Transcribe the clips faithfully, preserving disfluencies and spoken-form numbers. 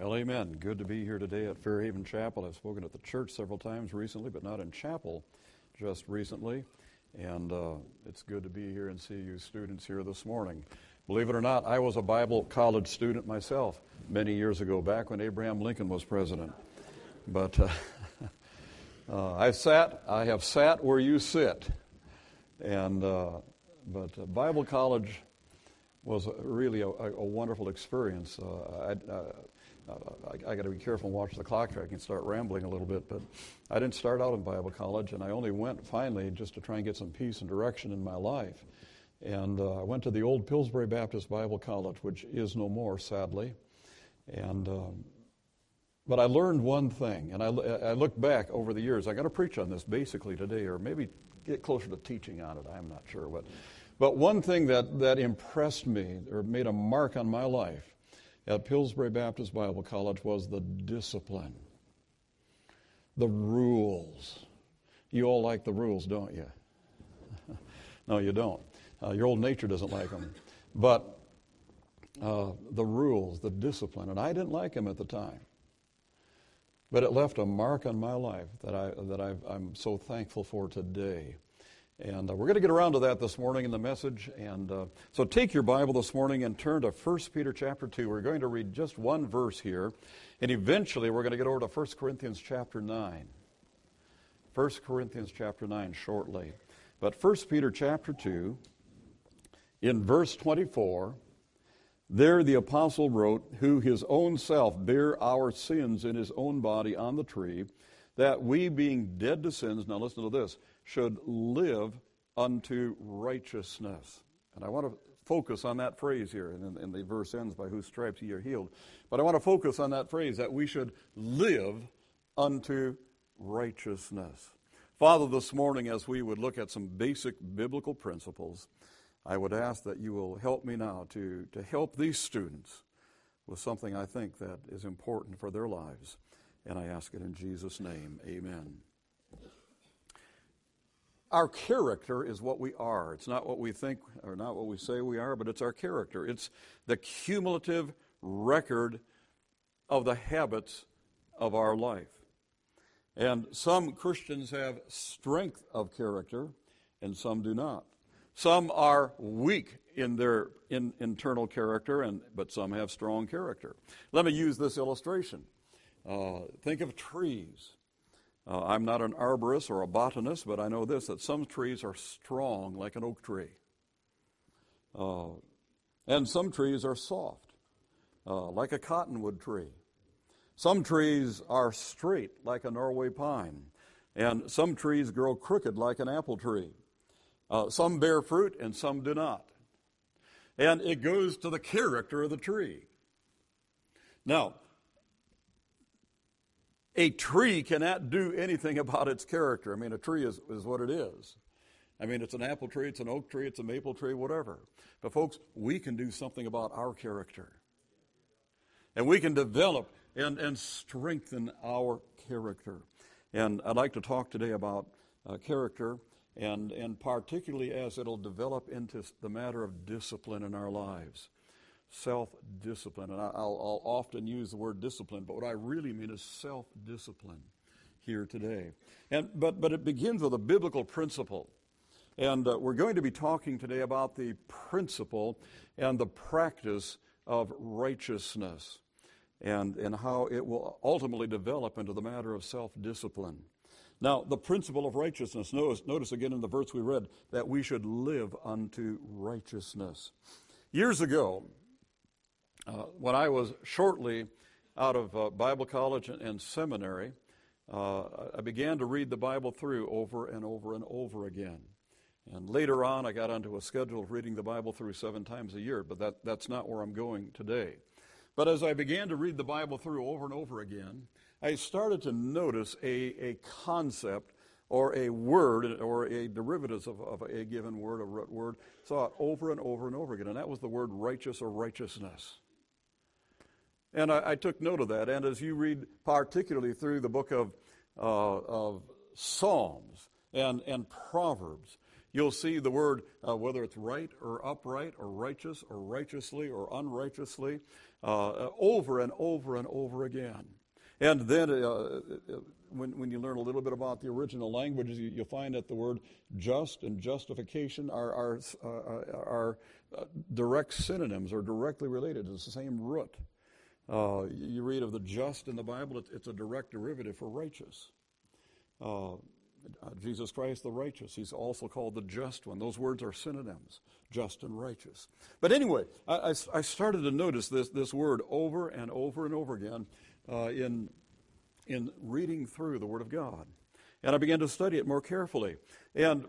Well, amen. Good to be here today at Fairhaven Chapel. I've spoken at the church several times recently, but not in chapel just recently. And uh, it's good to be here and see you students here this morning. Believe it or not, I was a Bible college student myself many years ago, back when Abraham Lincoln was president. But uh, uh, I sat, I have sat where you sit. And uh, but uh, Bible college was really a, a, a wonderful experience. Uh, I, uh, I, I got to be careful and watch the clock so I can start rambling a little bit, but I didn't start out in Bible college, and I only went finally just to try and get some peace and direction in my life. And uh, I went to the old Pillsbury Baptist Bible College, which is no more, sadly. And um, but I learned one thing, and I, I look back over the years. I'm going to preach on this basically today, or maybe get closer to teaching on it. I'm not sure, but but one thing that that impressed me or made a mark on my life at Pillsbury Baptist Bible College was the discipline, the rules. You all like the rules, don't you? No, you don't. Uh, your old nature doesn't like them. But uh, the rules, the discipline, and I didn't like them at the time. But it left a mark on my life that, I, that I've, I'm so thankful for today. And uh, we're going to get around to that this morning in the message. And uh, so take your Bible this morning and turn to First Peter chapter two. We're going to read just one verse here. And eventually we're going to get over to First Corinthians chapter nine. First Corinthians chapter nine shortly. But First Peter chapter two, in verse twenty-four, there the apostle wrote, who his own self bare our sins in his own body on the tree, that we being dead to sins, now listen to this, should live unto righteousness. And I want to focus on that phrase here, and, and the verse ends, by whose stripes ye are healed. But I want to focus on that phrase, that we should live unto righteousness. Father, this morning, as we would look at some basic biblical principles, I would ask that you will help me now to, to help these students with something I think that is important for their lives. And I ask it in Jesus' name. Amen. Our character is what we are. It's not what we think or not what we say we are, but it's our character. It's the cumulative record of the habits of our life. And some Christians have strength of character, and some do not. Some are weak in their in, internal character, and but some have strong character. Let me use this illustration. Uh, think of trees. Uh, I'm not an arborist or a botanist, but I know this, that some trees are strong like an oak tree. Uh, and some trees are soft, uh, like a cottonwood tree. Some trees are straight like a Norway pine. And some trees grow crooked like an apple tree. Uh, some bear fruit and some do not. And it goes to the character of the tree. Now, a tree cannot do anything about its character. I mean, a tree is, is what it is. I mean, it's an apple tree, it's an oak tree, it's a maple tree, whatever. But folks, we can do something about our character. And we can develop and, and strengthen our character. And I'd like to talk today about uh, character, and, and particularly as it'll develop into the matter of discipline in our lives. Self-discipline. And I'll, I'll often use the word discipline, but what I really mean is self-discipline here today. And But, but it begins with a biblical principle. And uh, we're going to be talking today about the principle and the practice of righteousness, and, and how it will ultimately develop into the matter of self-discipline. Now, the principle of righteousness, notice, notice again in the verse we read, that we should live unto righteousness. Years ago, Uh, when I was shortly out of uh, Bible college and, and seminary, uh, I began to read the Bible through over and over and over again. And later on, I got onto a schedule of reading the Bible through seven times a year, but that, that's not where I'm going today. But as I began to read the Bible through over and over again, I started to notice a, a concept or a word or a derivative of, of a given word, a word, saw it over and over and over again, and that was the word righteous or righteousness. And I, I took note of that. And as you read particularly through the book of, uh, of Psalms and, and Proverbs, you'll see the word, uh, whether it's right or upright or righteous or righteously or unrighteously, uh, over and over and over again. And then uh, when, when you learn a little bit about the original languages, you, you'll find that the word just and justification are, are, uh, are uh, direct synonyms or directly related. It's the same root. Uh, you read of the just in the Bible, it's, it's a direct derivative for righteous. Uh, Jesus Christ the righteous, he's also called the just one. Those words are synonyms, just and righteous. But anyway, I, I, I started to notice this, this word over and over and over again uh, in, in reading through the Word of God. And I began to study it more carefully. And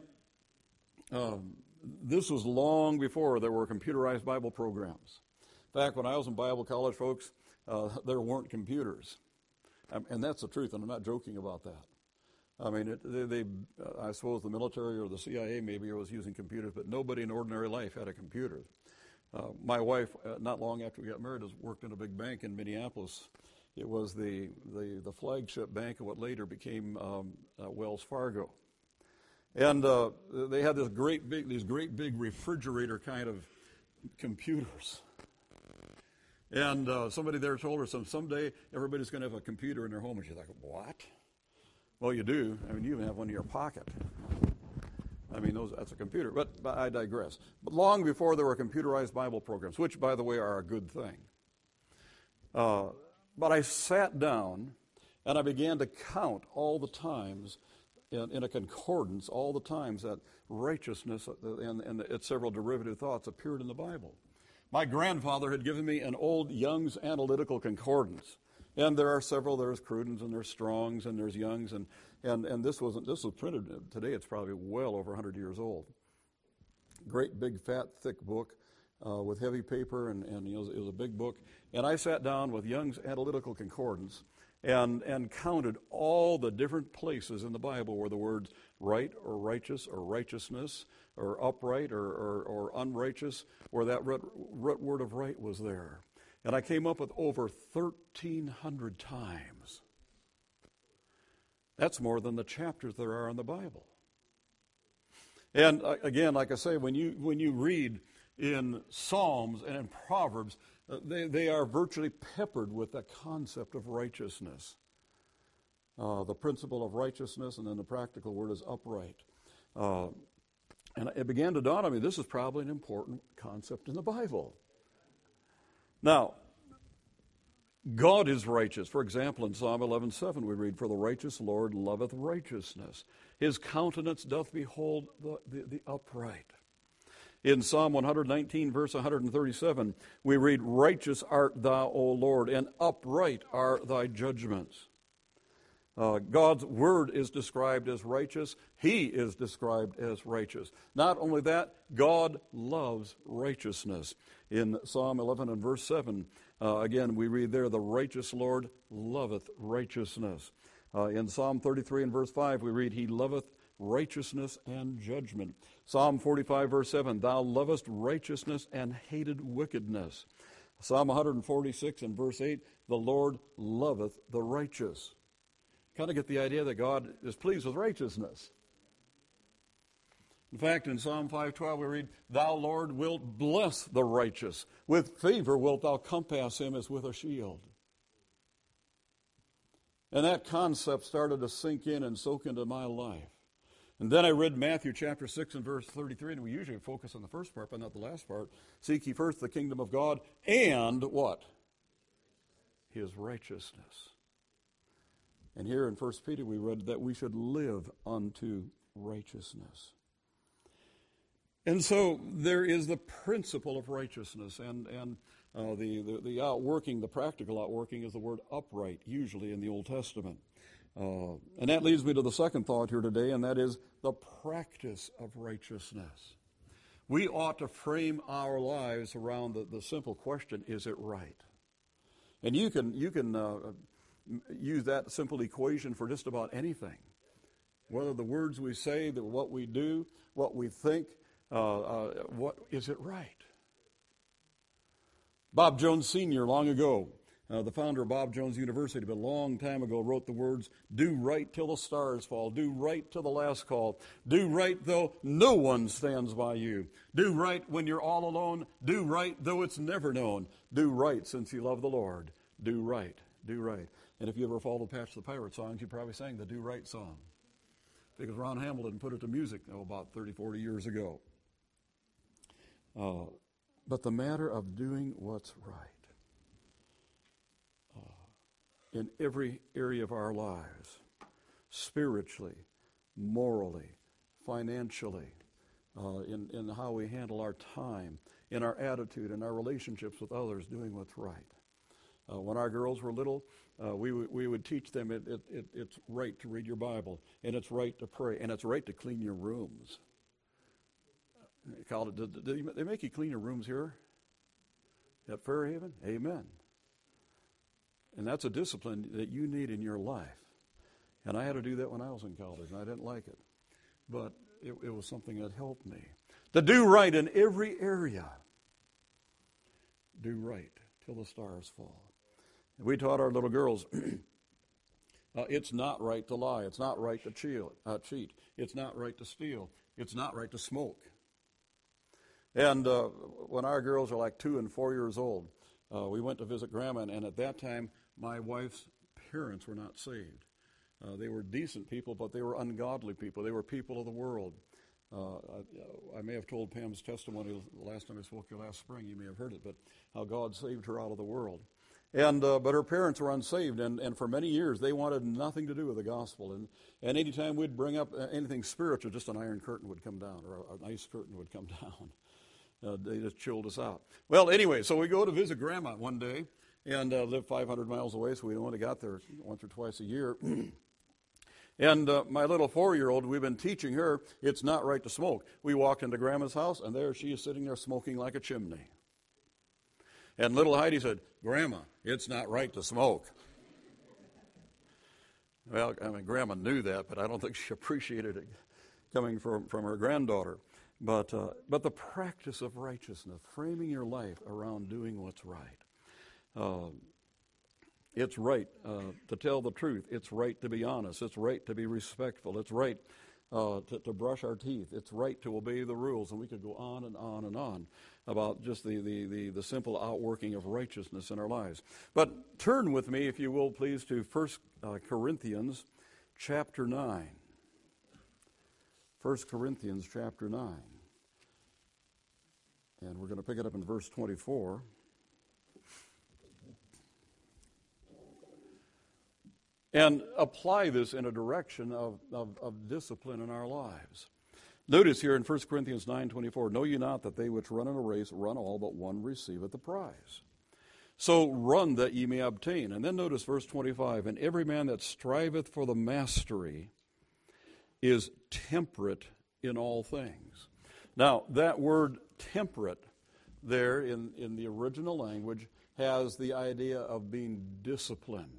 um, this was long before there were computerized Bible programs. In fact, when I was in Bible college, folks, uh, there weren't computers. Um, and that's the truth, and I'm not joking about that. I mean, it, they, they uh, I suppose the military or the C I A maybe was using computers, but nobody in ordinary life had a computer. Uh, my wife, uh, not long after we got married, has worked in a big bank in Minneapolis. It was the, the, the flagship bank of what later became um, uh, Wells Fargo. And uh, they had this great big, these great big refrigerator kind of computers. And uh, somebody there told her, some someday everybody's going to have a computer in their home. And she's like, what? Well, you do. I mean, you even have one in your pocket. I mean, those, that's a computer. But, but I digress. But long before there were computerized Bible programs, which, by the way, are a good thing. Uh, but I sat down and I began to count all the times in, in a concordance, all the times that righteousness and, and its several derivative thoughts appeared in the Bible. My grandfather had given me an old Young's Analytical Concordance. And there are several. There's Crudens and there's Strongs and there's Young's. And, and, and this wasn't, this was printed today. It's probably well over one hundred years old. Great big fat thick book uh, with heavy paper, and, and it was, it was a big book. And I sat down with Young's Analytical Concordance and, and counted all the different places in the Bible where the words right or righteous or righteousness or upright or, or, or unrighteous, where that root, root word of right was there. And I came up with over thirteen hundred times. That's more than the chapters there are in the Bible. And uh, again, like I say, when you when you read in Psalms and in Proverbs, uh, they, they are virtually peppered with that concept of righteousness. Uh, the principle of righteousness, and then the practical word is upright. Uh, and it began to dawn on me, this is probably an important concept in the Bible. Now, God is righteous. For example, in Psalm eleven seven we read, for the righteous Lord loveth righteousness. His countenance doth behold the, the, the upright. In Psalm one nineteen, verse one thirty-seven, we read, righteous art thou, O Lord, and upright are thy judgments. Uh, God's word is described as righteous. He is described as righteous. Not only that, God loves righteousness. In Psalm eleven and verse seven, uh, again, we read there, the righteous Lord loveth righteousness. Uh, in Psalm thirty-three and verse five, we read, he loveth righteousness and judgment. Psalm forty-five, verse seven, thou lovest righteousness and hated wickedness. Psalm one forty-six and verse eight, the Lord loveth the righteous. Kind of get the idea that God is pleased with righteousness. In fact, in Psalm five twelve we read, thou, Lord, wilt bless the righteous. With favor wilt thou compass him as with a shield. And that concept started to sink in and soak into my life. And then I read Matthew chapter six and verse thirty-three, and we usually focus on the first part, but not the last part. Seek ye first the kingdom of God and what? His righteousness. And here in First Peter we read that we should live unto righteousness. And so there is the principle of righteousness, and, and uh, the, the, the outworking, the practical outworking is the word upright, usually in the Old Testament. Uh, and that leads me to the second thought here today, and that is the practice of righteousness. We ought to frame our lives around the, the simple question, is it right? And you can, you can uh, use that simple equation for just about anything. Whether the words we say, the, what we do, what we think, uh, uh, what is it right? Bob Jones Senior long ago Uh, the founder of Bob Jones University, but a long time ago, wrote the words, "Do right till the stars fall. Do right till the last call. Do right though no one stands by you. Do right when you're all alone. Do right though it's never known. Do right since you love the Lord. Do right. Do right." And if you ever followed Patch the Pirate songs, you probably sang the Do Right song. Because Ron Hamilton put it to music oh, about thirty, forty years ago. Uh, but the matter of doing what's right in every area of our lives, spiritually, morally, financially, uh, in, in how we handle our time, in our attitude, in our relationships with others, doing what's right. Uh, when our girls were little, uh, we, w- we would teach them it, it, it, it's right to read your Bible, and it's right to pray, and it's right to clean your rooms. They, called it, did, did they make you clean your rooms here at Fairhaven? Amen. And that's a discipline that you need in your life. And I had to do that when I was in college, and I didn't like it. But it, it was something that helped me. To do right in every area. Do right till the stars fall. And we taught our little girls, uh, it's not right to lie. It's not right to cheat. Uh, cheat. It's not right to steal. It's not right to smoke. And uh, when our girls were like two and four years old, uh, we went to visit Grandma, and, and at that time, my wife's parents were not saved. Uh, they were decent people, but they were ungodly people. They were people of the world. Uh, I, I may have told Pam's testimony the last time I spoke to you last spring. You may have heard it, but how God saved her out of the world. And uh, but her parents were unsaved, and, and for many years they wanted nothing to do with the gospel. And, and any time we'd bring up anything spiritual, just an iron curtain would come down, or a, an ice curtain would come down. Uh, they just chilled us out. Well, anyway, so we go to visit Grandma one day, and uh, live five hundred miles away, so we only got there once or twice a year. And uh, my little four-year-old, we've been teaching her it's not right to smoke. We walked into Grandma's house, and there she is sitting there smoking like a chimney. And little Heidi said, "Grandma, it's not right to smoke." Well, I mean, Grandma knew that, but I don't think she appreciated it coming from, from her granddaughter. But uh, but the practice of righteousness, framing your life around doing what's right. Uh, it's right uh, to tell the truth. It's right to be honest. It's right to be respectful. It's right uh, to, to brush our teeth. It's right to obey the rules. And we could go on and on and on about just the, the, the, the simple outworking of righteousness in our lives. But turn with me, if you will, please, to First uh, Corinthians chapter nine. First Corinthians chapter nine. And we're going to pick it up in verse twenty-four. And apply this in a direction of, of, of discipline in our lives. Notice here in First Corinthians nine twenty-four, "Know ye not that they which run in a race run all, but one receiveth the prize? So run that ye may obtain." And then notice verse twenty-five, "And every man that striveth for the mastery is temperate in all things." Now, that word temperate there in, in the original language has the idea of being disciplined.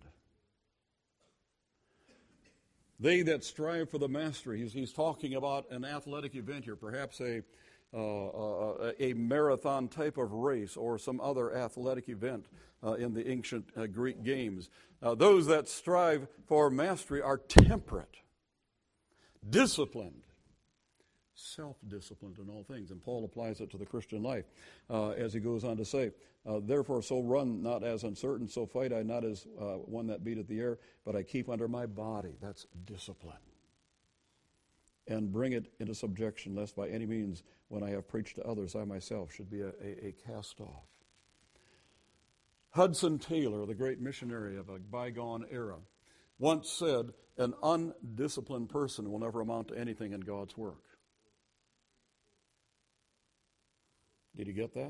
They that strive for the mastery. He's, he's talking about an athletic event here, perhaps a, uh, a, a marathon type of race or some other athletic event uh, in the ancient uh, Greek games. Uh, those that strive for mastery are temperate, disciplined, self-disciplined in all things. And Paul applies it to the Christian life uh, as he goes on to say, uh, "Therefore so run not as uncertain, so fight I not as uh, one that beateth the air, but I keep under my body." That's discipline. "And bring it into subjection, lest by any means, when I have preached to others, I myself should be a, a, a cast-off." Hudson Taylor, the great missionary of a bygone era, once said, "An undisciplined person will never amount to anything in God's work." Did you get that?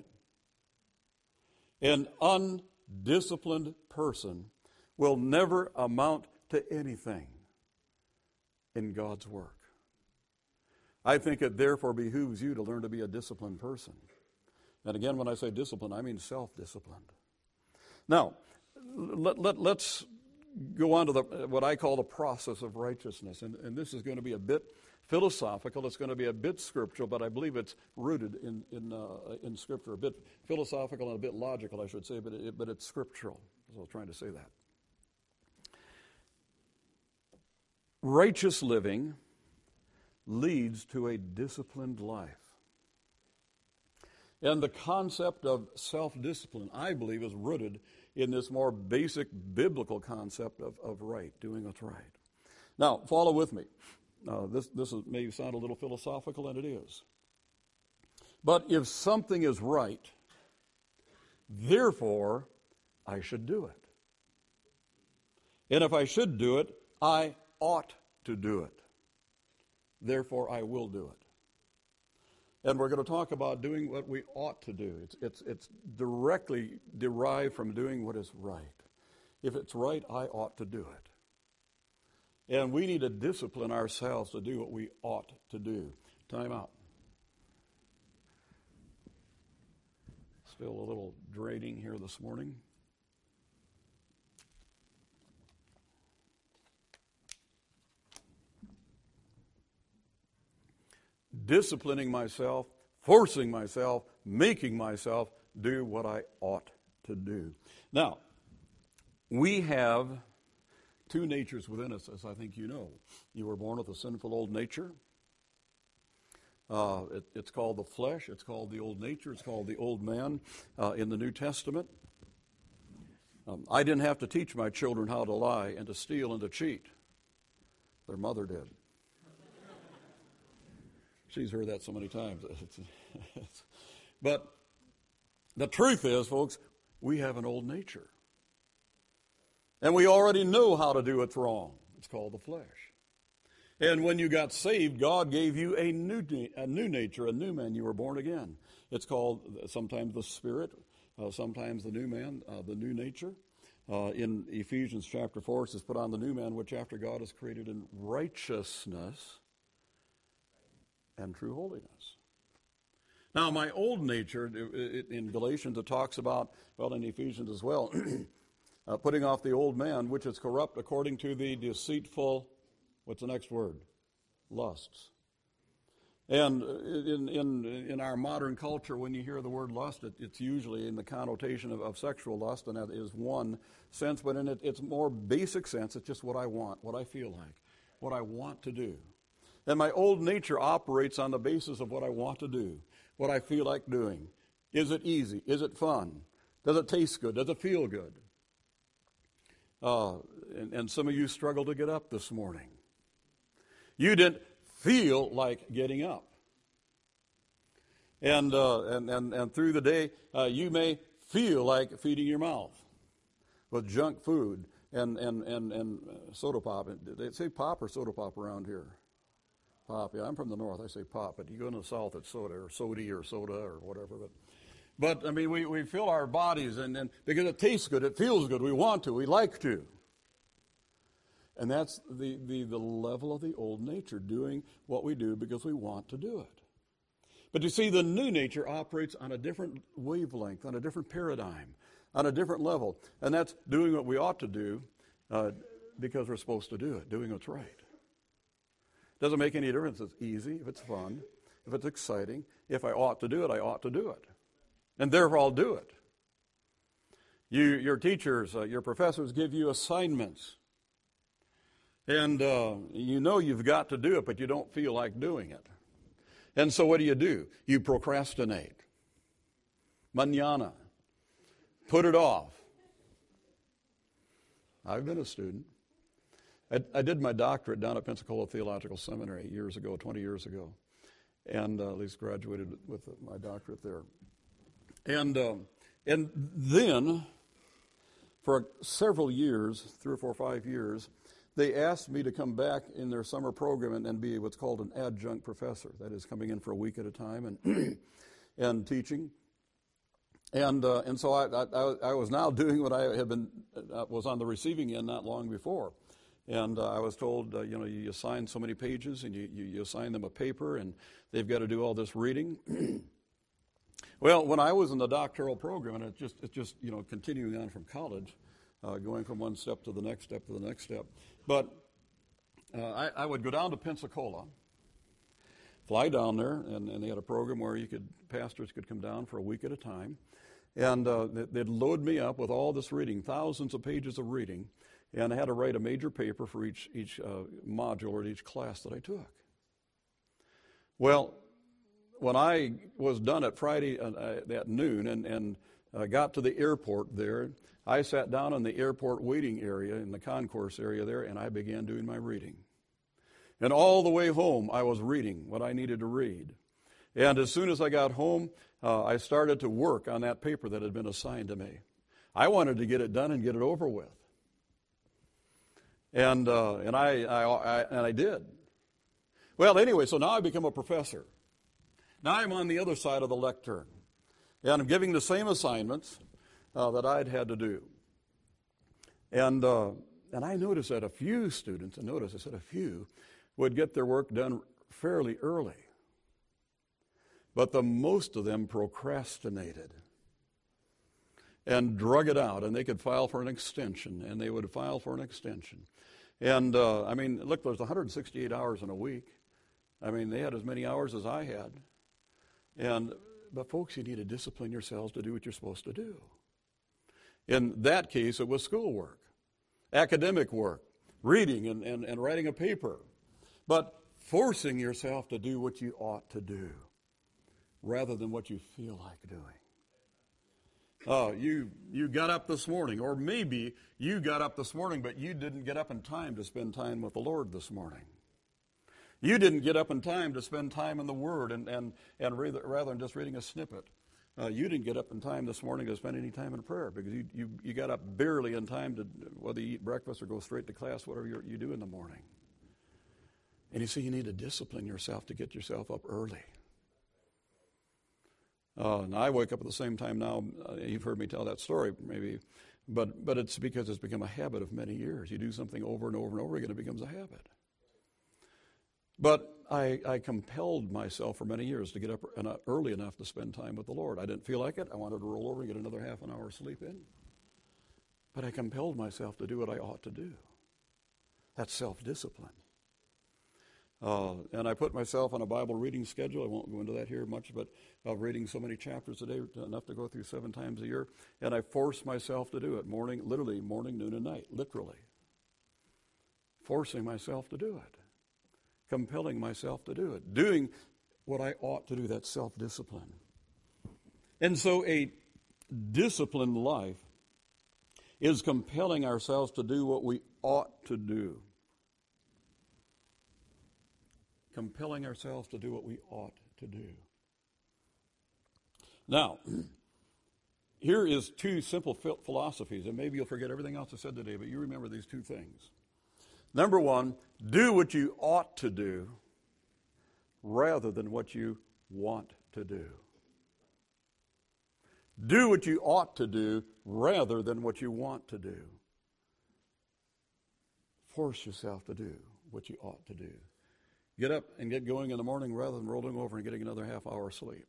An undisciplined person will never amount to anything in God's work. I think it therefore behooves you to learn to be a disciplined person. And again, when I say discipline, I mean self-disciplined. Now, let, let, let's go on to the, what I call the process of righteousness. And, and this is going to be a bit philosophical. It's going to be a bit scriptural, but I believe it's rooted in in, uh, in Scripture. A bit philosophical and a bit logical, I should say, but it, but it's scriptural. I was trying to say that. Righteous living leads to a disciplined life. And the concept of self-discipline, I believe, is rooted in this more basic biblical concept of, of right, doing what's right. Now, follow with me. Uh, this this is, may sound a little philosophical, and it is. But if something is right, therefore, I should do it. And if I should do it, I ought to do it. Therefore, I will do it. And we're going to talk about doing what we ought to do. It's, it's, it's directly derived from doing what is right. If it's right, I ought to do it. And we need to discipline ourselves to do what we ought to do. Time out. Still a little draining here this morning. Disciplining myself, forcing myself, making myself do what I ought to do. Now, we have two natures within us, as I think you know. You were born with a sinful old nature. Uh, it, it's called the flesh. It's called the old nature. It's called the old man uh, in the New Testament. Um, I didn't have to teach my children how to lie and to steal and to cheat. Their mother did. She's heard that so many times. But the truth is, folks, we have an old nature. And we already know how to do what's wrong. It's called the flesh. And when you got saved, God gave you a new a new nature, a new man. You were born again. It's called sometimes the Spirit, uh, sometimes the new man, uh, the new nature. Uh, in Ephesians chapter four, it says, put on the new man, which after God is created in righteousness and true holiness. Now, my old nature, in Galatians, it talks about, well, in Ephesians as well, uh, putting off the old man, which is corrupt according to the deceitful, what's the next word? Lusts. And in in in our modern culture, when you hear the word lust, it, it's usually in the connotation of, of sexual lust, and that is one sense, but in it, its more basic sense, it's just what I want, what I feel like, what I want to do. And my old nature operates on the basis of what I want to do, what I feel like doing. Is it easy? Is it fun? Does it taste good? Does it feel good? Uh, and, and some of you struggle to get up this morning. You didn't feel like getting up. And uh, and, and, and through the day, uh, you may feel like feeding your mouth with junk food and, and, and, and soda pop. They say pop or soda pop around here? Pop, yeah, I'm from the north, I say pop, but you go in the south, it's soda or sody or soda or whatever. But, but I mean, we, we fill our bodies, and, and because it tastes good, it feels good, we want to, we like to. And that's the, the, the level of the old nature, doing what we do because we want to do it. But you see, the new nature operates on a different wavelength, on a different paradigm, on a different level. And that's doing what we ought to do uh, because we're supposed to do it, doing what's right. Doesn't make any difference if it's easy, if it's fun, if it's exciting. If I ought to do it, I ought to do it. And therefore I'll do it. You, your teachers, uh, your professors give you assignments. And uh, you know you've got to do it, but you don't feel like doing it. And so what do you do? You procrastinate. Mañana. Put it off. I've been a student. I, I did my doctorate down at Pensacola Theological Seminary years ago, twenty years ago, and uh, at least graduated with my doctorate there. And um, and then, for several years, three or four or five years, they asked me to come back in their summer program and, and be what's called an adjunct professor. That is, coming in for a week at a time and and teaching. And uh, and so I, I I was now doing what I had been uh, was on the receiving end not long before. And uh, I was told, uh, you know, you assign so many pages and you, you, you assign them a paper and they've got to do all this reading. Well, when I was in the doctoral program, and it's just, it's just you know, continuing on from college, uh, going from one step to the next step to the next step. But uh, I, I would go down to Pensacola, fly down there, and, and they had a program where you could, pastors could come down for a week at a time. And uh, they'd load me up with all this reading, thousands of pages of reading, and I had to write a major paper for each, each uh, module or each class that I took. Well, when I was done at Friday uh, at noon and, and uh, got to the airport there, I sat down in the airport waiting area, in the concourse area there, and I began doing my reading. And all the way home, I was reading what I needed to read. And as soon as I got home, uh, I started to work on that paper that had been assigned to me. I wanted to get it done and get it over with. And uh, and I, I, I and I did. Well, anyway, so now I become a professor. Now I'm on the other side of the lectern, and I'm giving the same assignments uh, that I'd had to do. And uh, and I noticed that a few students, and notice I said a few, would get their work done fairly early. But the most of them procrastinated and drug it out, and they could file for an extension, and they would file for an extension. And, uh, I mean, look, there's one hundred sixty-eight hours in a week. I mean, they had as many hours as I had. And, but folks, you need to discipline yourselves to do what you're supposed to do. In that case, it was schoolwork, academic work, reading and, and, and writing a paper. But forcing yourself to do what you ought to do rather than what you feel like doing. Oh, you you got up this morning, or maybe you got up this morning, but you didn't get up in time to spend time with the Lord this morning. You didn't get up in time to spend time in the Word and, and, and rather, rather than just reading a snippet. Uh, you didn't get up in time this morning to spend any time in prayer because you, you, you got up barely in time to, whether you eat breakfast or go straight to class, whatever you you do in the morning. And you see, you need to discipline yourself to get yourself up early. Uh, and I wake up at the same time now. Uh, you've heard me tell that story, maybe, but but it's because it's become a habit of many years. You do something over and over and over again, it becomes a habit. But I, I compelled myself for many years to get up early enough to spend time with the Lord. I didn't feel like it. I wanted to roll over and get another half an hour sleep in. But I compelled myself to do what I ought to do. That's self-discipline. Uh, and I put myself on a Bible reading schedule. I won't go into that here much, but of reading so many chapters a day, enough to go through seven times a year. And I forced myself to do it, morning, literally morning, noon, and night, literally. Forcing myself to do it. Compelling myself to do it. Doing what I ought to do, that's self-discipline. And so a disciplined life is compelling ourselves to do what we ought to do. Compelling ourselves to do what we ought to do. Now, here is two simple philosophies, and maybe you'll forget everything else I said today, but you remember these two things. Number one, do what you ought to do rather than what you want to do. Do what you ought to do rather than what you want to do. Force yourself to do what you ought to do. Get up and get going in the morning rather than rolling over and getting another half hour sleep.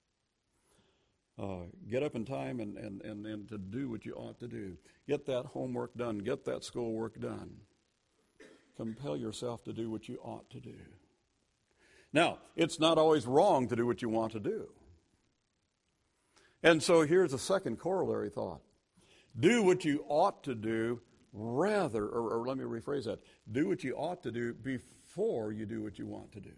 Uh, get up in time and, and, and, and to do what you ought to do. Get that homework done. Get that schoolwork done. Compel yourself to do what you ought to do. Now, it's not always wrong to do what you want to do. And so here's a second corollary thought. Do what you ought to do rather, or, or let me rephrase that, do what you ought to do before you do what you want to do.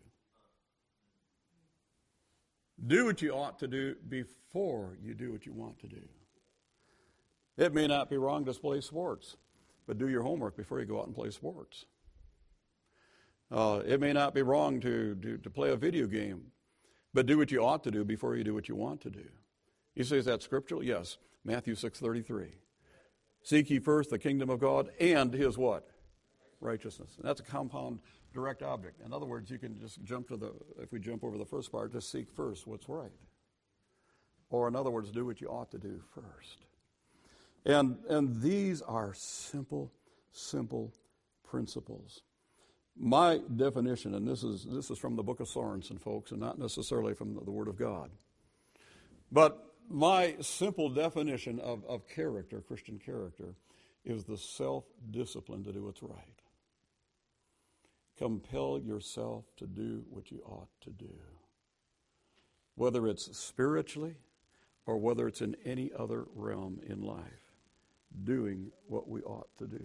Do what you ought to do before you do what you want to do. It may not be wrong to play sports, but do your homework before you go out and play sports. Uh, it may not be wrong to, to, to play a video game, but do what you ought to do before you do what you want to do. You say, is that scriptural? Yes. Matthew six thirty-three. Seek ye first the kingdom of God and his what? Righteousness. And that's a compound direct object. In other words, you can just jump to the, if we jump over the first part, just seek first what's right. Or in other words, do what you ought to do first. And, and these are simple, simple principles. My definition, and this is this is from the book of Sorensen, folks, and not necessarily from the, the Word of God. But my simple definition of, of character, Christian character, is the self-discipline to do what's right. Compel yourself to do what you ought to do. Whether it's spiritually, or whether it's in any other realm in life, doing what we ought to do.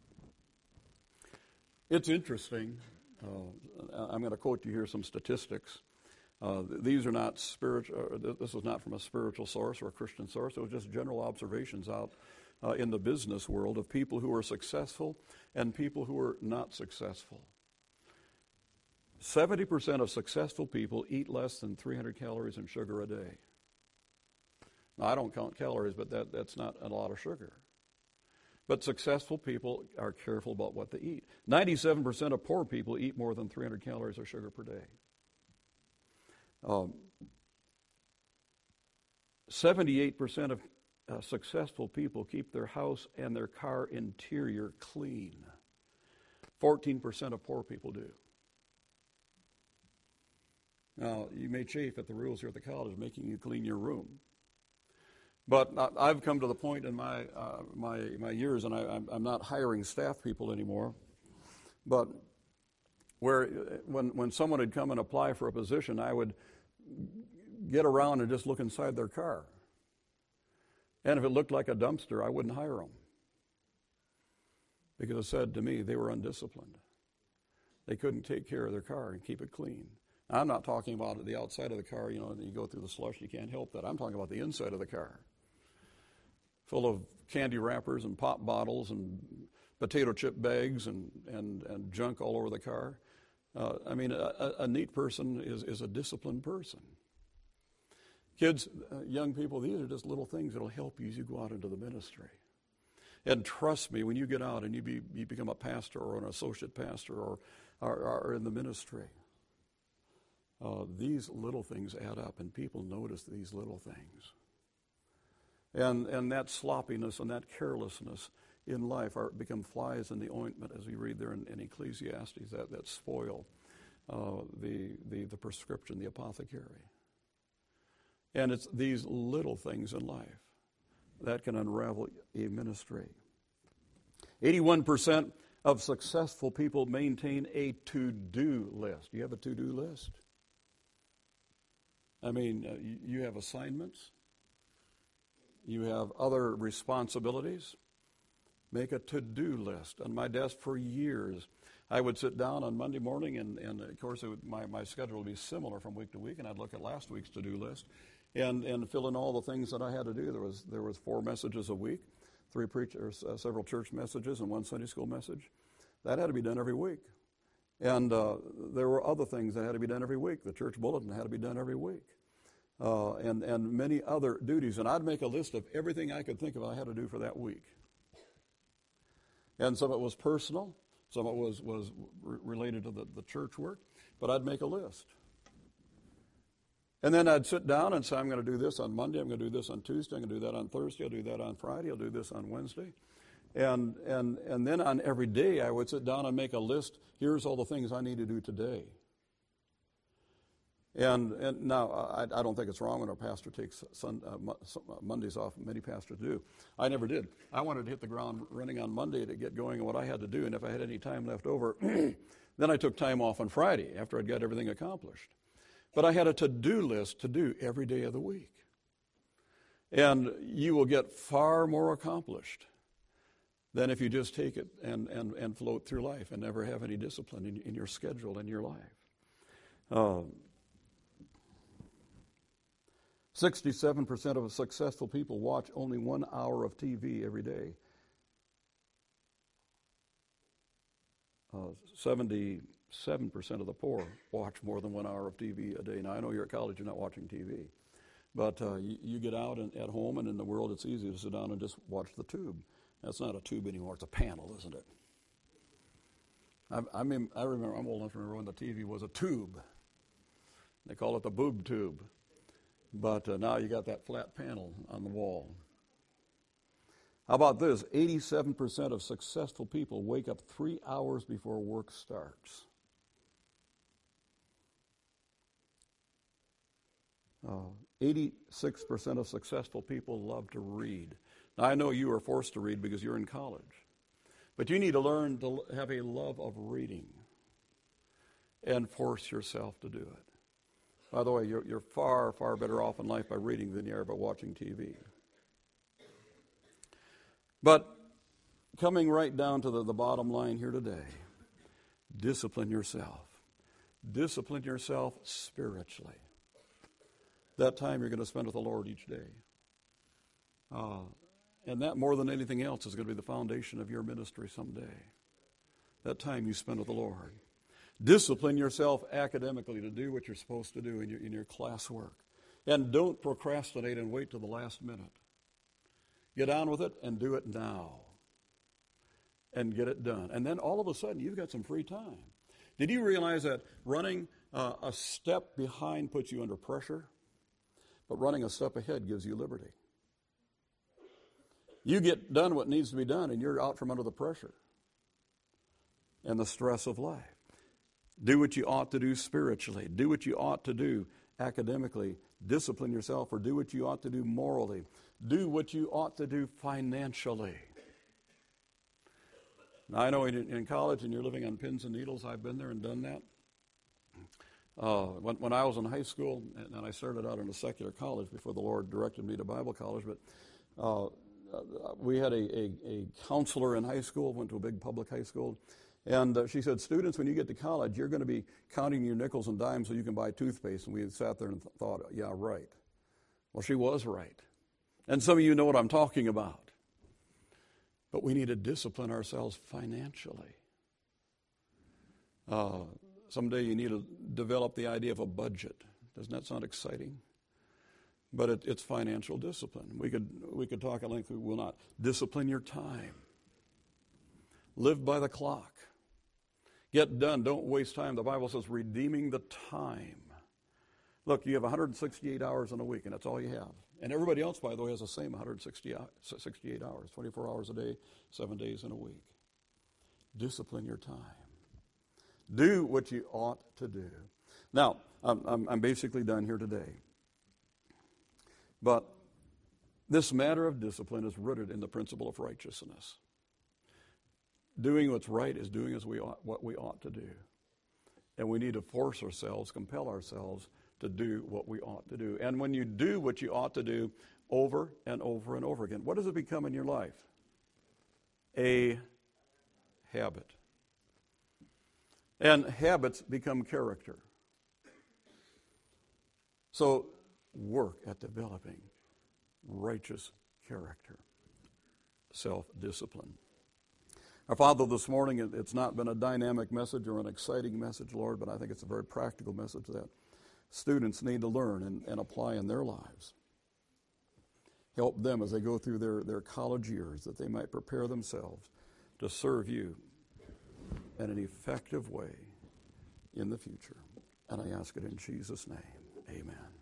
It's interesting. Uh, I'm going to quote you here some statistics. Uh, these are not spiritual. This was not from a spiritual source or a Christian source. It was just general observations out uh, in the business world of people who are successful and people who are not successful. seventy percent of successful people eat less than three hundred calories in sugar a day. Now, I don't count calories, but that, that's not a lot of sugar. But successful people are careful about what they eat. ninety-seven percent of poor people eat more than three hundred calories of sugar per day. Um, seventy-eight percent of uh, successful people keep their house and their car interior clean. fourteen percent of poor people do. Now, you may chafe at the rules here at the college making you clean your room. But I've come to the point in my uh, my my years, and I, I'm not hiring staff people anymore, but where when when someone would come and apply for a position, I would get around and just look inside their car. And if it looked like a dumpster, I wouldn't hire them. Because it said to me they were undisciplined. They couldn't take care of their car and keep it clean. Now, I'm not talking about the outside of the car, you know, and you go through the slush, you can't help that. I'm talking about the inside of the car. Full of candy wrappers and pop bottles and potato chip bags and, and, and junk all over the car. Uh, I mean, a, a neat person is, is a disciplined person. Kids, uh, young people, these are just little things that will help you as you go out into the ministry. And trust me, when you get out and you, be, you become a pastor or an associate pastor or are in the ministry, uh, these little things add up, and people notice these little things. And and that sloppiness and that carelessness in life are become flies in the ointment, as we read there in, in Ecclesiastes, that, that spoil uh, the, the, the prescription, the apothecary. And it's these little things in life that can unravel a ministry. eighty-one percent of successful people maintain a to-do list. Do you have a to-do list? I mean, uh, you, you have assignments. You have other responsibilities. Make a to-do list. On my desk for years, I would sit down on Monday morning, and, and of course, it would, my, my schedule would be similar from week to week, and I'd look at last week's to-do list and, and fill in all the things that I had to do. There was there was four messages a week, three preachers, uh, several church messages, and one Sunday school message. That had to be done every week. And uh, there were other things that had to be done every week. The church bulletin had to be done every week. Uh, and, and many other duties. And I'd make a list of everything I could think of I had to do for that week. And some of it was personal. Some of it was, was re- related to the, the church work. But I'd make a list. And then I'd sit down and say, I'm going to do this on Monday. I'm going to do this on Tuesday. I'm going to do that on Thursday. I'll do that on Friday. I'll do this on Wednesday. And, and, and then on every day, I would sit down and make a list. Here's all the things I need to do today. And, and now, I, I don't think it's wrong when a pastor takes sun, uh, Mondays off. Many pastors do. I never did. I wanted to hit the ground running on Monday to get going on what I had to do, and if I had any time left over, then I took time off on Friday after I'd got everything accomplished. But I had a to-do list to do every day of the week. And you will get far more accomplished than if you just take it and, and, and float through life and never have any discipline in, in your schedule in your life. Um, sixty-seven percent of successful people watch only one hour of T V every day. Uh, seventy-seven percent of the poor watch more than one hour of T V a day. Now, I know you're at college, you're not watching T V. But uh, you, you get out and, at home and in the world, it's easy to sit down and just watch the tube. That's not a tube anymore, it's a panel, isn't it? I, I mean, I remember, I'm old enough to remember when the T V was a tube. They call it the boob tube. But uh, now you got that flat panel on the wall. How about this? eighty-seven percent of successful people wake up three hours before work starts. Uh, eighty-six percent of successful people love to read. Now, I know you are forced to read because you're in college. But you need to learn to have a love of reading and force yourself to do it. By the way, you're, you're far, far better off in life by reading than you are by watching T V. But coming right down to the, the bottom line here today, discipline yourself. Discipline yourself spiritually. That time you're going to spend with the Lord each day. Uh, and that, more than anything else, is going to be the foundation of your ministry someday. That time you spend with the Lord. Discipline yourself academically to do what you're supposed to do in your, in your classwork. And don't procrastinate and wait till the last minute. Get on with it and do it now. And get it done. And then all of a sudden, you've got some free time. Did you realize that running uh, a step behind puts you under pressure, but running a step ahead gives you liberty? You get done what needs to be done, and you're out from under the pressure and the stress of life. Do what you ought to do spiritually. Do what you ought to do academically. Discipline yourself, or do what you ought to do morally. Do what you ought to do financially. Now, I know in, in college and you're living on pins and needles. I've been there and done that. Uh, when, when I was in high school, and, and I started out in a secular college before the Lord directed me to Bible college, but uh, we had a, a, a counselor in high school, went to a big public high school, and uh, she said, students, when you get to college, you're going to be counting your nickels and dimes so you can buy toothpaste. And we sat there and th- thought, yeah, right. Well, she was right. And some of you know what I'm talking about. But we need to discipline ourselves financially. Uh, someday you need to develop the idea of a budget. Doesn't that sound exciting? But it, it's financial discipline. We could we could talk at length. We will not. Discipline your time. Live by the clock. Get done. Don't waste time. The Bible says redeeming the time. Look, you have one hundred sixty-eight hours in a week, and that's all you have. And everybody else, by the way, has the same one hundred sixty-eight hours, twenty-four hours a day, seven days in a week. Discipline your time. Do what you ought to do. Now, I'm, I'm, I'm basically done here today. But this matter of discipline is rooted in the principle of righteousness. Doing what's right is doing as we ought, what we ought to do. And we need to force ourselves, compel ourselves to do what we ought to do. And when you do what you ought to do over and over and over again, what does it become in your life? A habit. And habits become character. So work at developing righteous character, self-discipline. Our Father, this morning, it's not been a dynamic message or an exciting message, Lord, but I think it's a very practical message that students need to learn and, and apply in their lives. Help them as they go through their, their college years, that they might prepare themselves to serve you in an effective way in the future. And I ask it in Jesus' name. Amen.